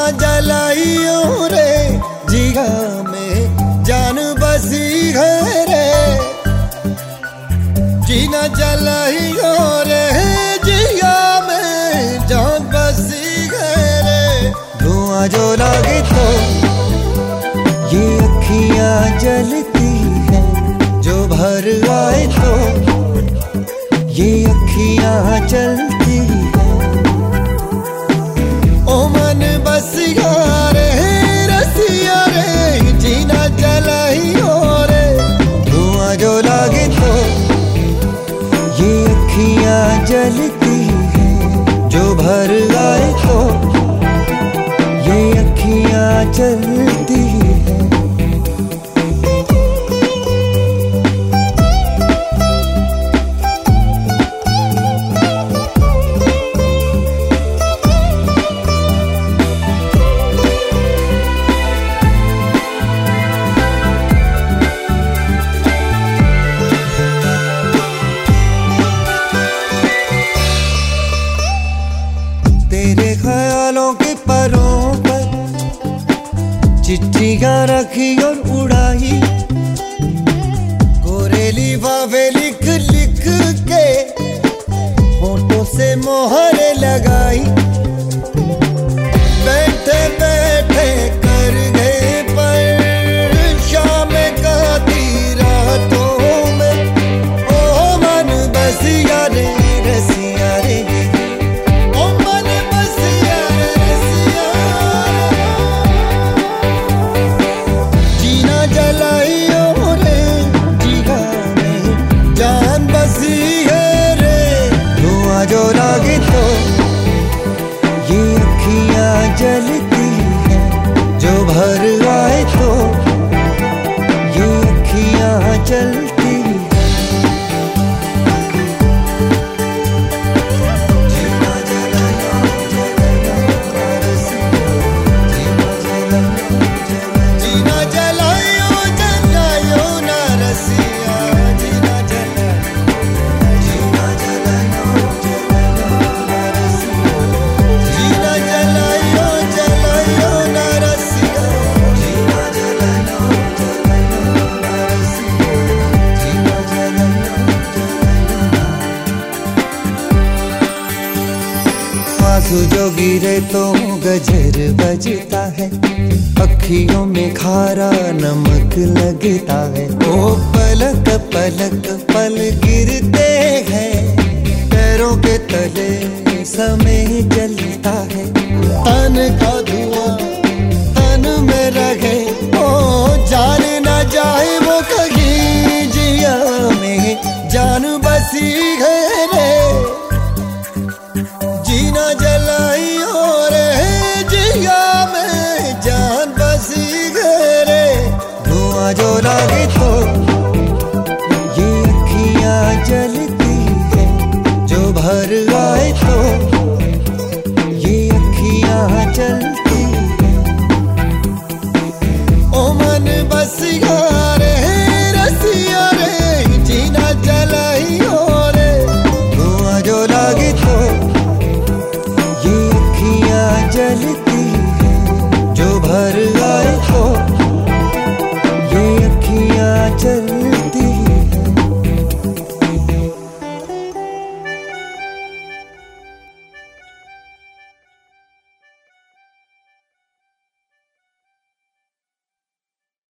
जलाइयो रे जिया में जान बसी है रे, जीना जलाइयो रे जिया में जान बसी है रे। धुआं जो लगे तो ये अखियां जलती है, जो भर आए तो ये अखियां चलती है। ओ मन बसिया रे रसिया रे जीना जलाइयो रे। धुआं जो लागे तो ये अखियां जलती है, जो भर आए तो ये अखियां चलती है। तेरे ख्यालों के परों पर चिट्ठियां रखी और उड़ाई, कोरेली बावे लिख लिख के फोटो से मोहर लगाई। बैठे बैठे कर गए पर शाम कहती रातों में, ओ मन बसिया रे रसिया रे। जो लागे तो ये अखियां जलती है, जो भर आए तो ये अखियां चलती है। जीना जलायो जलायो ना रसिया, जीना आंसू जो गिरे तो गजर बजता है, अखियों में खारा नमक लगता है। ओ पलक पलक पल गिरते हैं, पैरों के तले समय जलता है। तन का धुआं तन में रहे, ओ जान न जाए वो कहीं जिया में जान बसी है रे। जीना जलाइयो रे जिया में जान बसी है रे। धुआं जो लागे तो ये अखियां जलती है, जो भर आए तो ये अखियां चलती है। ओ मन बसिया